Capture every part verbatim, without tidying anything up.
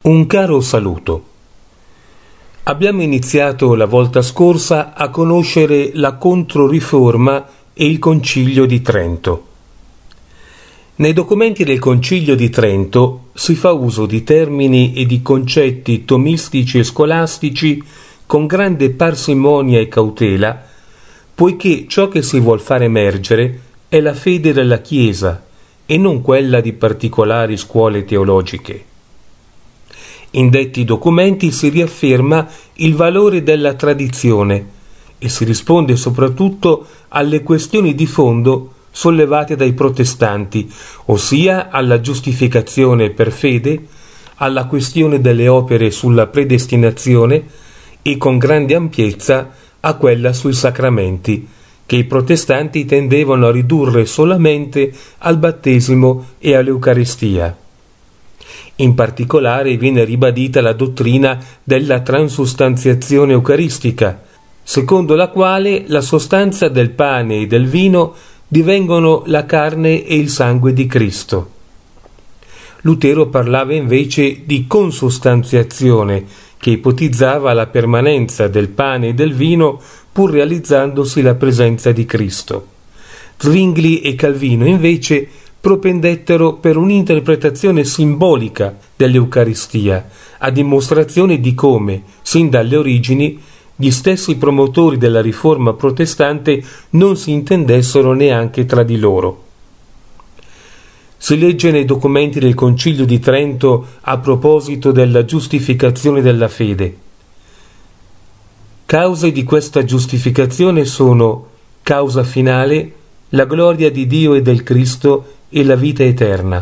Un caro saluto. Abbiamo iniziato la volta scorsa a conoscere la Controriforma e il Concilio di Trento. Nei documenti del Concilio di Trento si fa uso di termini e di concetti tomistici e scolastici con grande parsimonia e cautela, poiché ciò che si vuol far emergere è la fede della Chiesa e non quella di particolari scuole teologiche. In detti documenti si riafferma il valore della tradizione e si risponde soprattutto alle questioni di fondo sollevate dai protestanti, ossia alla giustificazione per fede, alla questione delle opere sulla predestinazione e con grande ampiezza a quella sui sacramenti, che i protestanti tendevano a ridurre solamente al battesimo e all'Eucaristia. In particolare viene ribadita la dottrina della transustanziazione eucaristica, secondo la quale la sostanza del pane e del vino divengono la carne e il sangue di Cristo. Lutero parlava invece di consustanziazione, che ipotizzava la permanenza del pane e del vino pur realizzandosi la presenza di Cristo. Zwingli e Calvino invece propendettero per un'interpretazione simbolica dell'Eucaristia, a dimostrazione di come, sin dalle origini, gli stessi promotori della riforma protestante non si intendessero neanche tra di loro. Si legge nei documenti del Concilio di Trento a proposito della giustificazione della fede. Cause di questa giustificazione sono causa finale, la gloria di Dio e del Cristo e la vita eterna.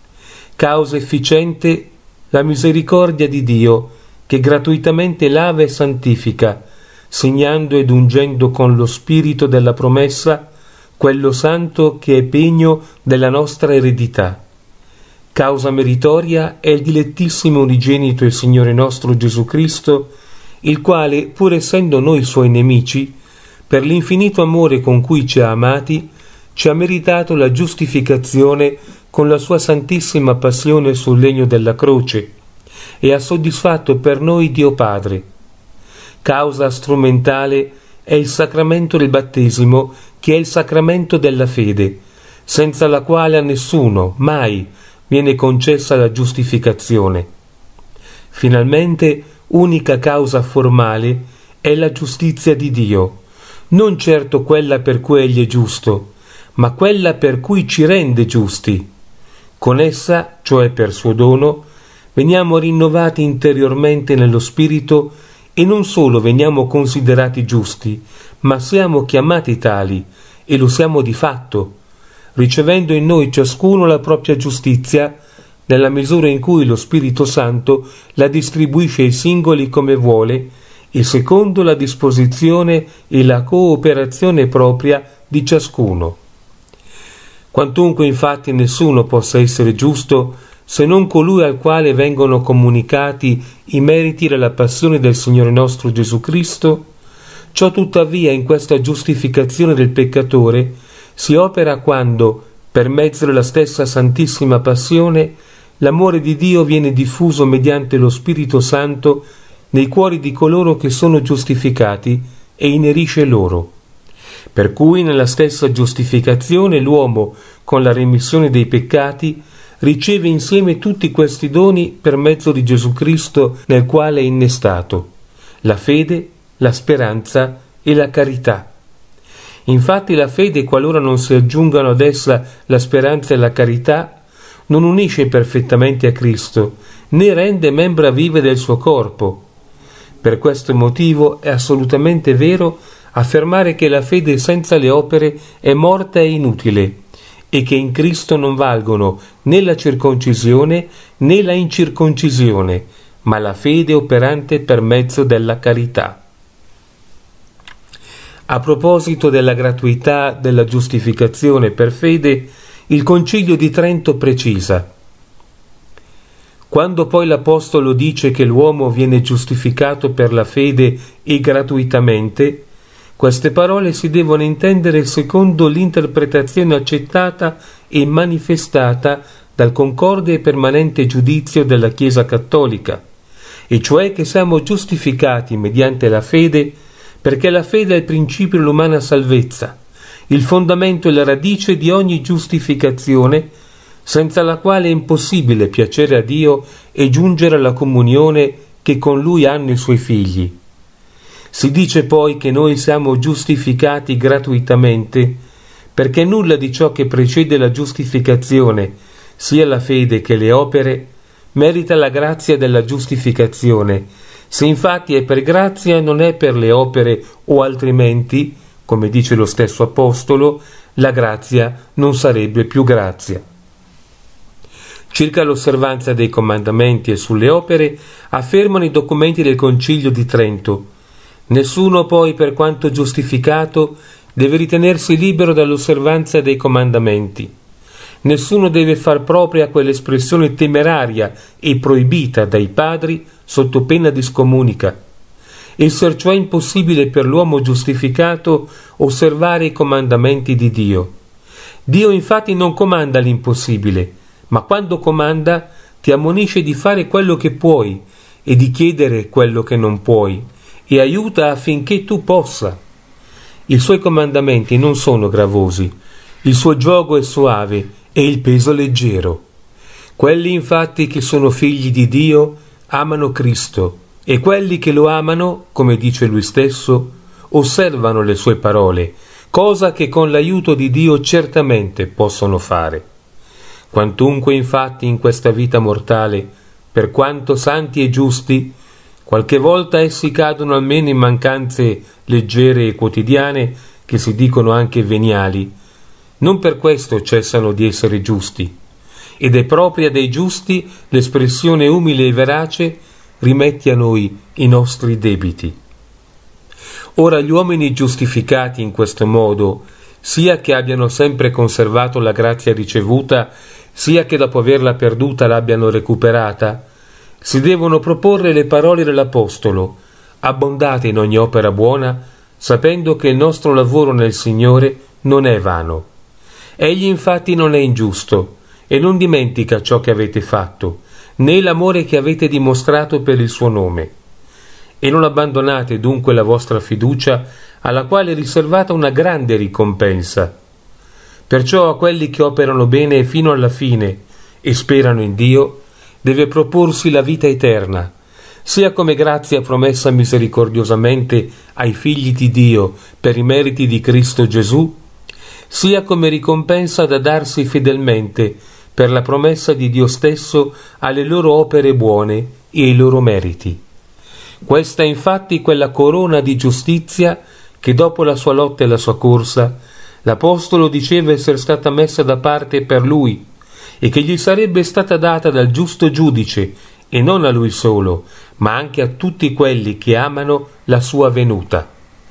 Causa efficiente, la misericordia di Dio, che gratuitamente lava e santifica, segnando ed ungendo con lo spirito della promessa quello santo che è pegno della nostra eredità. Causa meritoria è il dilettissimo unigenito e Signore nostro Gesù Cristo, il quale, pur essendo noi suoi nemici, per l'infinito amore con cui ci ha amati, ci ha meritato la giustificazione con la sua santissima passione sul legno della croce e ha soddisfatto per noi Dio Padre. Causa strumentale è il sacramento del battesimo, che è il sacramento della fede, senza la quale a nessuno, mai, viene concessa la giustificazione. Finalmente, unica causa formale è la giustizia di Dio, non certo quella per cui egli è giusto, ma quella per cui ci rende giusti. Con essa, cioè per suo dono, veniamo rinnovati interiormente nello spirito e non solo veniamo considerati giusti, ma siamo chiamati tali e lo siamo di fatto, ricevendo in noi ciascuno la propria giustizia nella misura in cui lo Spirito Santo la distribuisce ai singoli come vuole e secondo la disposizione e la cooperazione propria di ciascuno. Quantunque infatti nessuno possa essere giusto se non colui al quale vengono comunicati i meriti della passione del Signore nostro Gesù Cristo, ciò tuttavia in questa giustificazione del peccatore si opera quando, per mezzo della stessa Santissima Passione, l'amore di Dio viene diffuso mediante lo Spirito Santo nei cuori di coloro che sono giustificati e inerisce loro. Per cui nella stessa giustificazione l'uomo, con la remissione dei peccati, riceve insieme tutti questi doni per mezzo di Gesù Cristo nel quale è innestato, la fede, la speranza e la carità. Infatti la fede, qualora non si aggiungano ad essa la speranza e la carità, non unisce perfettamente a Cristo, né rende membra vive del suo corpo. Per questo motivo è assolutamente vero affermare che la fede senza le opere è morta e inutile, e che in Cristo non valgono né la circoncisione né la incirconcisione, ma la fede operante per mezzo della carità. A proposito della gratuità della giustificazione per fede, il Concilio di Trento precisa: quando poi l'Apostolo dice che l'uomo viene giustificato per la fede e gratuitamente, queste parole si devono intendere secondo l'interpretazione accettata e manifestata dal concorde e permanente giudizio della Chiesa cattolica, e cioè che siamo giustificati mediante la fede, perché la fede è il principio dell'umana salvezza, il fondamento e la radice di ogni giustificazione, senza la quale è impossibile piacere a Dio e giungere alla comunione che con Lui hanno i Suoi figli. Si dice poi che noi siamo giustificati gratuitamente, perché nulla di ciò che precede la giustificazione, sia la fede che le opere, merita la grazia della giustificazione, se infatti è per grazia non è per le opere, o altrimenti, come dice lo stesso Apostolo, la grazia non sarebbe più grazia. Circa l'osservanza dei comandamenti e sulle opere, affermano i documenti del Concilio di Trento: nessuno poi, per quanto giustificato, deve ritenersi libero dall'osservanza dei comandamenti. Nessuno deve far propria quell'espressione temeraria e proibita dai padri sotto pena di scomunica. Esser cioè impossibile per l'uomo giustificato osservare i comandamenti di Dio. Dio infatti non comanda l'impossibile, ma quando comanda ti ammonisce di fare quello che puoi e di chiedere quello che non puoi, e aiuta affinché tu possa. I suoi comandamenti non sono gravosi, il suo giogo è soave e il peso leggero. Quelli infatti che sono figli di Dio amano Cristo, e quelli che lo amano, come dice lui stesso, osservano le sue parole, cosa che con l'aiuto di Dio certamente possono fare. Quantunque infatti in questa vita mortale, per quanto santi e giusti, qualche volta essi cadono almeno in mancanze leggere e quotidiane, che si dicono anche veniali, non per questo cessano di essere giusti, ed è propria dei giusti l'espressione umile e verace: rimetti a noi i nostri debiti. Ora gli uomini giustificati in questo modo, sia che abbiano sempre conservato la grazia ricevuta, sia che dopo averla perduta l'abbiano recuperata, si devono proporre le parole dell'Apostolo: abbondate in ogni opera buona, sapendo che il nostro lavoro nel Signore non è vano. Egli infatti non è ingiusto e non dimentica ciò che avete fatto, né l'amore che avete dimostrato per il suo nome. E non abbandonate dunque la vostra fiducia, alla quale è riservata una grande ricompensa. Perciò a quelli che operano bene fino alla fine e sperano in Dio, deve proporsi la vita eterna, sia come grazia promessa misericordiosamente ai figli di Dio per i meriti di Cristo Gesù, sia come ricompensa da darsi fedelmente per la promessa di Dio stesso alle loro opere buone e ai loro meriti. Questa è infatti quella corona di giustizia che dopo la sua lotta e la sua corsa l'Apostolo diceva essere stata messa da parte per lui e che gli sarebbe stata data dal giusto giudice, e non a lui solo, ma anche a tutti quelli che amano la sua venuta.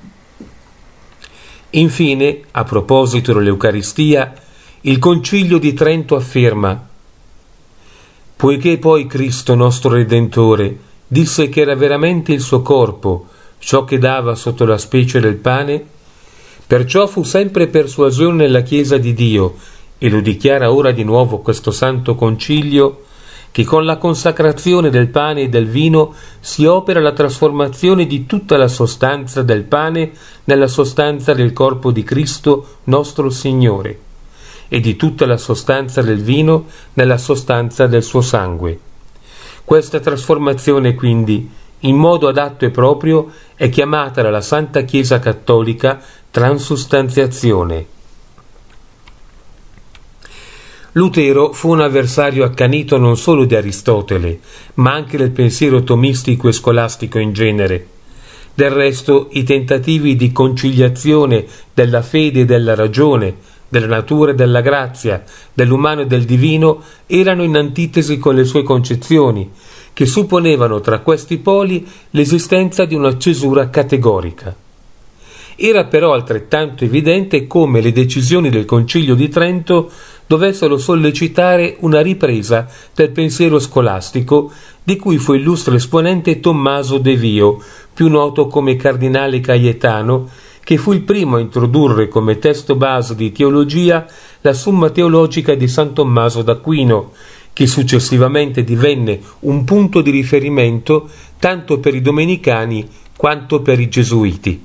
Infine, a proposito dell'Eucaristia, il Concilio di Trento afferma: poiché poi Cristo nostro Redentore disse che era veramente il suo corpo ciò che dava sotto la specie del pane, perciò fu sempre persuasione nella Chiesa di Dio, e lo dichiara ora di nuovo questo Santo Concilio, che con la consacrazione del pane e del vino si opera la trasformazione di tutta la sostanza del pane nella sostanza del corpo di Cristo nostro Signore, e di tutta la sostanza del vino nella sostanza del suo sangue. Questa trasformazione, quindi, in modo adatto e proprio, è chiamata dalla Santa Chiesa Cattolica transustanziazione. Lutero fu un avversario accanito non solo di Aristotele, ma anche del pensiero tomistico e scolastico in genere. Del resto, i tentativi di conciliazione della fede e della ragione, della natura e della grazia, dell'umano e del divino, erano in antitesi con le sue concezioni, che supponevano tra questi poli l'esistenza di una cesura categorica. Era però altrettanto evidente come le decisioni del Concilio di Trento dovessero sollecitare una ripresa del pensiero scolastico, di cui fu illustre esponente Tommaso de Vio, più noto come Cardinale Caietano, che fu il primo a introdurre come testo base di teologia la Summa Teologica di San Tommaso d'Aquino, che successivamente divenne un punto di riferimento tanto per i domenicani quanto per i gesuiti.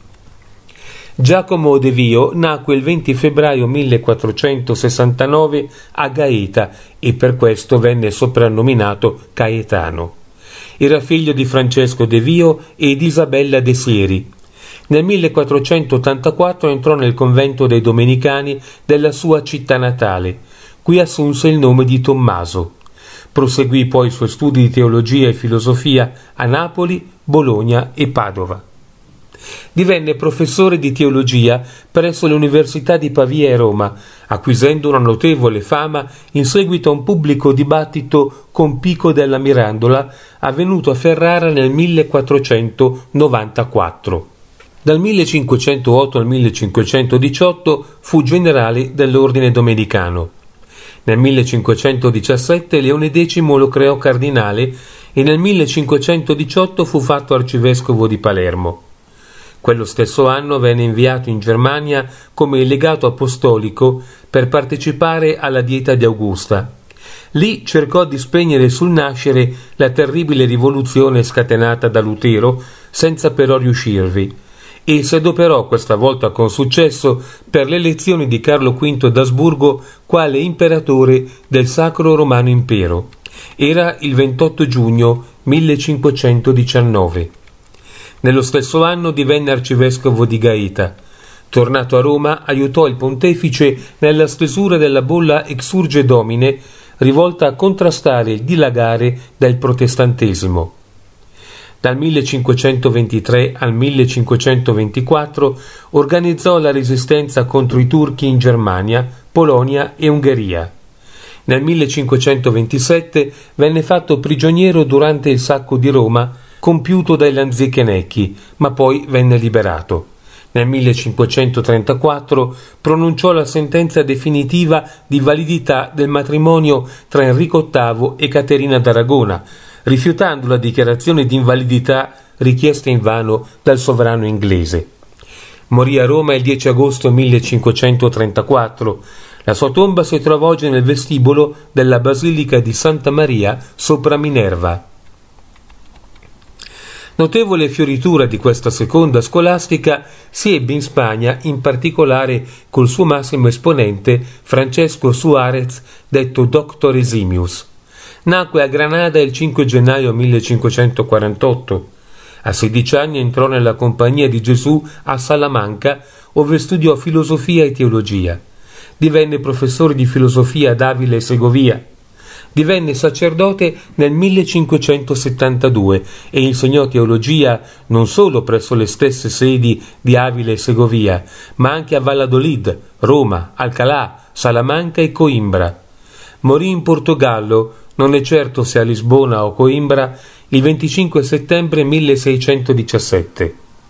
Giacomo De Vio nacque il venti febbraio millequattrocentosessantanove a Gaeta e per questo venne soprannominato Caetano. Era figlio di Francesco De Vio e di Isabella De Sieri. Nel millequattrocentottantaquattro entrò nel convento dei Domenicani della sua città natale. Qui assunse il nome di Tommaso. Proseguì poi i suoi studi di teologia e filosofia a Napoli, Bologna e Padova. Divenne professore di teologia presso le università di Pavia e Roma, acquisendo una notevole fama in seguito a un pubblico dibattito con Pico della Mirandola avvenuto a Ferrara nel millequattrocentonovantaquattro. Dal millecinquecentootto al millecinquecentodiciotto fu generale dell'ordine domenicano. Nel millecinquecentodiciassette Leone decimo lo creò cardinale e nel millecinquecentodiciotto fu fatto arcivescovo di Palermo. Quello stesso anno venne inviato in Germania come legato apostolico per partecipare alla Dieta di Augusta. Lì cercò di spegnere sul nascere la terribile rivoluzione scatenata da Lutero, senza però riuscirvi, e si adoperò questa volta con successo per l'elezione di Carlo quinto d'Asburgo quale imperatore del Sacro Romano Impero. Era il ventotto giugno millecinquecentodiciannove. Nello stesso anno divenne arcivescovo di Gaeta. Tornato a Roma, aiutò il pontefice nella stesura della bolla Exsurge Domine, rivolta a contrastare il dilagare del protestantesimo. Dal millecinquecentoventitré al millecinquecentoventiquattro organizzò la resistenza contro i turchi in Germania, Polonia e Ungheria. Nel millecinquecentoventisette venne fatto prigioniero durante il sacco di Roma compiuto dai Lanzichenecchi, ma poi venne liberato. Nel millecinquecentotrentaquattro pronunciò la sentenza definitiva di validità del matrimonio tra Enrico ottavo e Caterina d'Aragona, rifiutando la dichiarazione di invalidità richiesta invano dal sovrano inglese. Morì a Roma il dieci agosto millecinquecentotrentaquattro. La sua tomba si trova oggi nel vestibolo della Basilica di Santa Maria sopra Minerva. Notevole fioritura di questa seconda scolastica si ebbe in Spagna, in particolare col suo massimo esponente Francesco Suárez, detto Doctor Eximius. Nacque a Granada il cinque gennaio millecinquecentoquarantotto. A sedici anni entrò nella Compagnia di Gesù a Salamanca, ove studiò filosofia e teologia. Divenne professore di filosofia ad Avila e Segovia. Divenne sacerdote nel millecinquecentosettantadue e insegnò teologia non solo presso le stesse sedi di Avila e Segovia, ma anche a Valladolid, Roma, Alcalá, Salamanca e Coimbra. Morì in Portogallo, non è certo se a Lisbona o Coimbra, il venticinque settembre milleseicentodiciassette.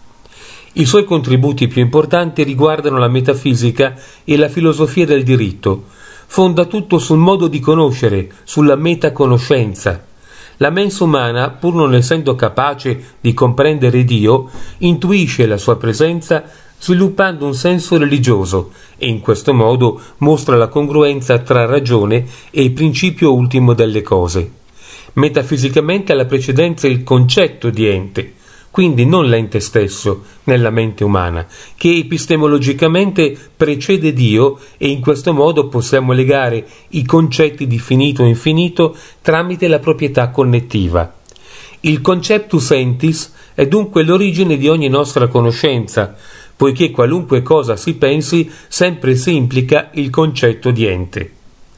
I suoi contributi più importanti riguardano la metafisica e la filosofia del diritto. Fonda tutto sul modo di conoscere, sulla metaconoscenza. La mens umana, pur non essendo capace di comprendere Dio, intuisce la sua presenza sviluppando un senso religioso e in questo modo mostra la congruenza tra ragione e il principio ultimo delle cose. Metafisicamente ha la precedenza il concetto di ente, quindi non l'ente stesso nella mente umana, che epistemologicamente precede Dio e in questo modo possiamo legare i concetti di finito e infinito tramite la proprietà connettiva. Il conceptus entis è dunque l'origine di ogni nostra conoscenza, poiché qualunque cosa si pensi sempre si implica il concetto di ente.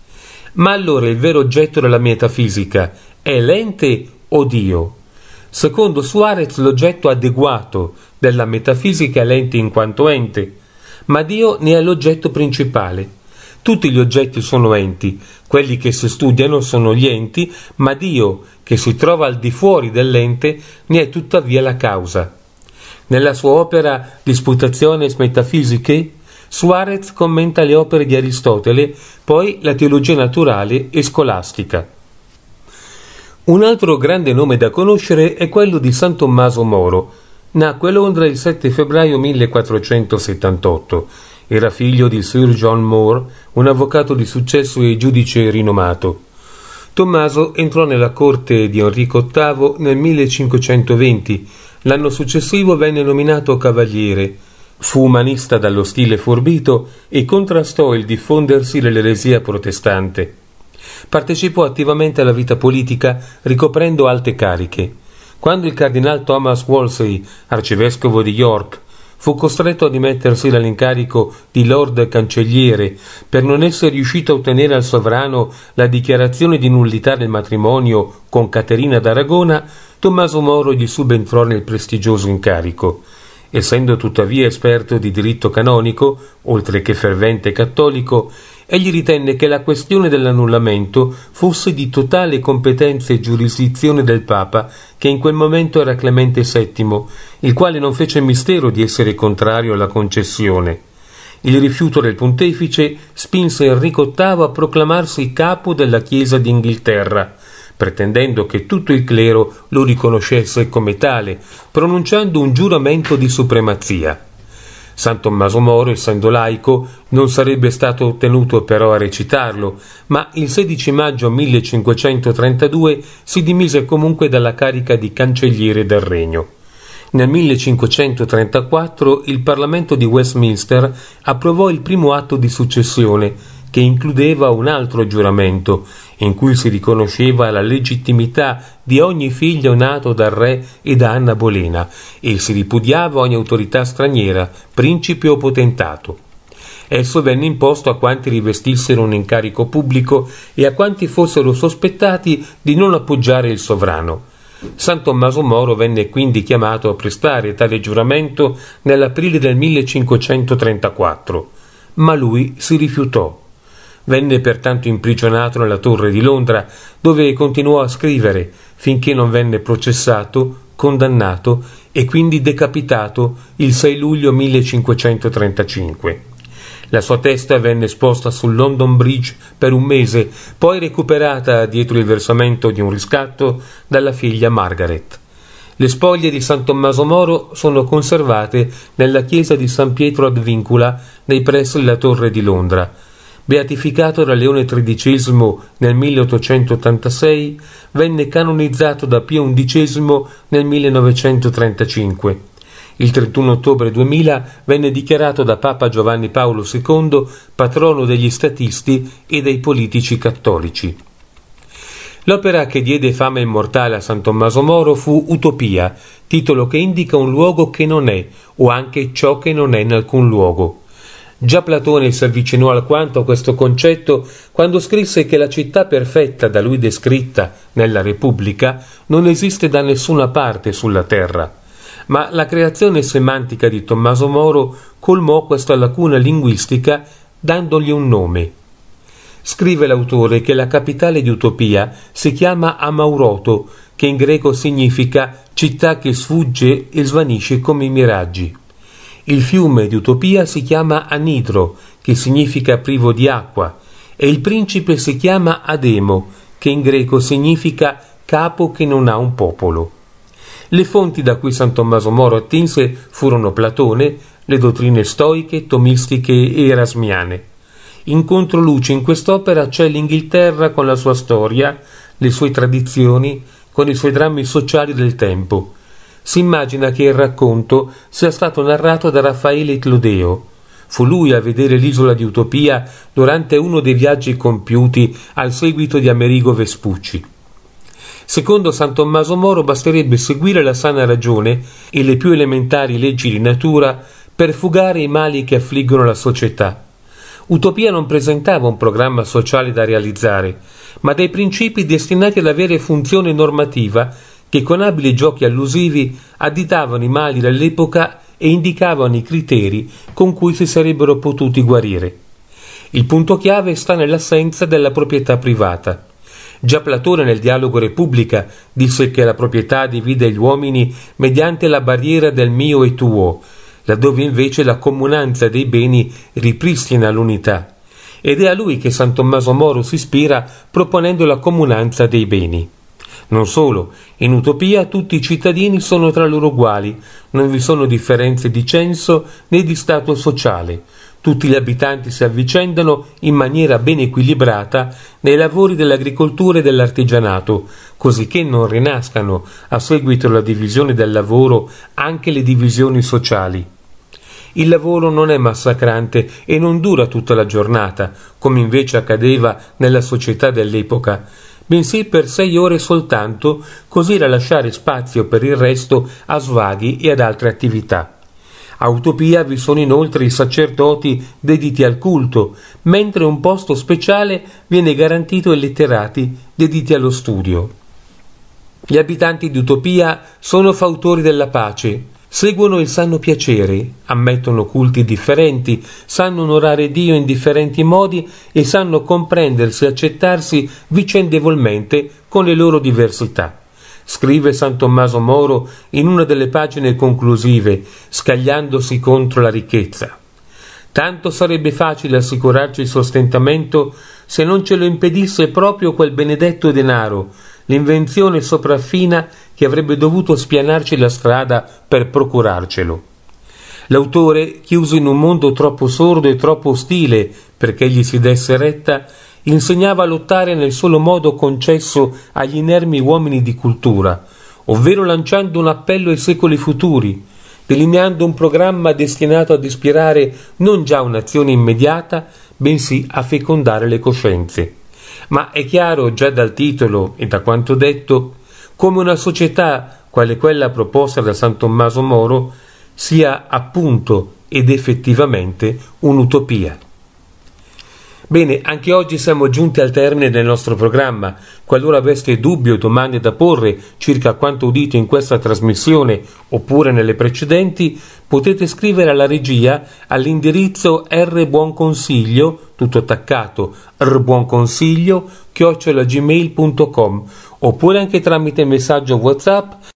Ma allora il vero oggetto della metafisica è l'ente o Dio? Secondo Suárez l'oggetto adeguato della metafisica è l'ente in quanto ente, ma Dio ne è l'oggetto principale. Tutti gli oggetti sono enti, quelli che si studiano sono gli enti, ma Dio, che si trova al di fuori dell'ente, ne è tuttavia la causa. Nella sua opera Disputationes Metaphysicae, Suárez commenta le opere di Aristotele, poi la teologia naturale e scolastica. Un altro grande nome da conoscere è quello di San Tommaso Moro. Nacque a Londra il sette febbraio millequattrocentosettantotto. Era figlio di Sir John Moore, un avvocato di successo e giudice rinomato. Tommaso entrò nella corte di Enrico ottavo nel millecinquecentoventi. L'anno successivo venne nominato cavaliere. Fu umanista dallo stile forbito e contrastò il diffondersi dell'eresia protestante. Partecipò attivamente alla vita politica, ricoprendo alte cariche. Quando il cardinal Thomas Wolsey, arcivescovo di York, fu costretto a dimettersi dall'incarico di Lord Cancelliere per non essere riuscito a ottenere al sovrano la dichiarazione di nullità del matrimonio con Caterina d'Aragona, Tommaso Moro gli subentrò nel prestigioso incarico. Essendo tuttavia esperto di diritto canonico, oltre che fervente cattolico, egli ritenne che la questione dell'annullamento fosse di totale competenza e giurisdizione del Papa, che in quel momento era Clemente settimo, il quale non fece mistero di essere contrario alla concessione. Il rifiuto del pontefice spinse Enrico ottavo a proclamarsi capo della Chiesa d'Inghilterra, pretendendo che tutto il clero lo riconoscesse come tale, pronunciando un giuramento di supremazia. San Tommaso Moro, essendo laico, non sarebbe stato tenuto però a recitarlo, ma il sedici maggio millecinquecentotrentadue si dimise comunque dalla carica di cancelliere del regno. Nel millecinquecentotrentaquattro il Parlamento di Westminster approvò il primo atto di successione, che includeva un altro giuramento, in cui si riconosceva la legittimità di ogni figlio nato dal re e da Anna Bolena e si ripudiava ogni autorità straniera, principe o potentato. Esso venne imposto a quanti rivestissero un incarico pubblico e a quanti fossero sospettati di non appoggiare il sovrano. San Tommaso Moro venne quindi chiamato a prestare tale giuramento nell'aprile del millecinquecentotrentaquattro, ma lui si rifiutò. Venne pertanto imprigionato nella Torre di Londra, dove continuò a scrivere finché non venne processato, condannato e quindi decapitato il sei luglio millecinquecentotrentacinque. La sua testa venne esposta sul London Bridge per un mese, poi recuperata dietro il versamento di un riscatto dalla figlia Margaret. Le spoglie di San Tommaso Moro sono conservate nella chiesa di San Pietro ad Vincula, nei pressi della Torre di Londra. Beatificato da Leone tredicesimo nel milleottocentottantasei, venne canonizzato da Pio undicesimo nel millenovecentotrentacinque. Il trentuno ottobre duemila venne dichiarato da Papa Giovanni Paolo secondo patrono degli statisti e dei politici cattolici. L'opera che diede fama immortale a San Tommaso Moro fu Utopia, titolo che indica un luogo che non è, o anche ciò che non è in alcun luogo. Già Platone si avvicinò alquanto a questo concetto quando scrisse che la città perfetta da lui descritta nella Repubblica non esiste da nessuna parte sulla terra. Ma la creazione semantica di Tommaso Moro colmò questa lacuna linguistica dandogli un nome. Scrive l'autore che la capitale di Utopia si chiama Amauroto, che in greco significa città che sfugge e svanisce come i miraggi. Il fiume di Utopia si chiama Anidro, che significa privo di acqua, e il principe si chiama Ademo, che in greco significa capo che non ha un popolo. Le fonti da cui San Tommaso Moro attinse furono Platone, le dottrine stoiche, tomistiche e erasmiane. In controluce in quest'opera c'è l'Inghilterra con la sua storia, le sue tradizioni, con i suoi drammi sociali del tempo. Si immagina che il racconto sia stato narrato da Raffaele Clodeo. Fu lui a vedere l'isola di Utopia durante uno dei viaggi compiuti al seguito di Amerigo Vespucci. Secondo San Tommaso Moro basterebbe seguire la sana ragione e le più elementari leggi di natura per fugare i mali che affliggono la società. Utopia non presentava un programma sociale da realizzare, ma dei principi destinati ad avere funzione normativa che con abili giochi allusivi additavano i mali dell'epoca e indicavano i criteri con cui si sarebbero potuti guarire. Il punto chiave sta nell'assenza della proprietà privata. Già Platone nel dialogo Repubblica disse che la proprietà divide gli uomini mediante la barriera del mio e tuo, laddove invece la comunanza dei beni ripristina l'unità. Ed è a lui che San Tommaso Moro si ispira proponendo la comunanza dei beni. Non solo, in Utopia tutti i cittadini sono tra loro uguali, non vi sono differenze di censo né di stato sociale, Tutti gli abitanti si avvicendano in maniera ben equilibrata nei lavori dell'agricoltura e dell'artigianato, cosicché non rinascano, a seguito della divisione del lavoro, anche le divisioni sociali. Il lavoro non è massacrante e non dura tutta la giornata, come invece accadeva nella società dell'epoca, bensì per sei ore soltanto, così da lasciare spazio per il resto a svaghi e ad altre attività. A Utopia vi sono inoltre i sacerdoti dediti al culto, mentre un posto speciale viene garantito ai letterati dediti allo studio. Gli abitanti di Utopia sono fautori della pace, seguono il sano piacere, ammettono culti differenti, sanno onorare Dio in differenti modi e sanno comprendersi e accettarsi vicendevolmente con le loro diversità. Scrive San Tommaso Moro in una delle pagine conclusive, scagliandosi contro la ricchezza. Tanto sarebbe facile assicurarci il sostentamento se non ce lo impedisse proprio quel benedetto denaro, l'invenzione sopraffina che avrebbe dovuto spianarci la strada per procurarcelo. L'autore, chiuso in un mondo troppo sordo e troppo ostile perché gli si desse retta, insegnava a lottare nel solo modo concesso agli inermi uomini di cultura, ovvero lanciando un appello ai secoli futuri, delineando un programma destinato ad ispirare non già un'azione immediata, bensì a fecondare le coscienze. Ma è chiaro già dal titolo e da quanto detto come una società quale quella proposta da San Tommaso Moro sia appunto ed effettivamente un'utopia. Bene, anche oggi siamo giunti al termine del nostro programma. Qualora aveste dubbi o domande da porre circa quanto udito in questa trasmissione oppure nelle precedenti, potete scrivere alla regia all'indirizzo rbuonconsiglio, tutto attaccato, rbuonconsiglio, chiocciola gmail punto com, oppure anche tramite messaggio WhatsApp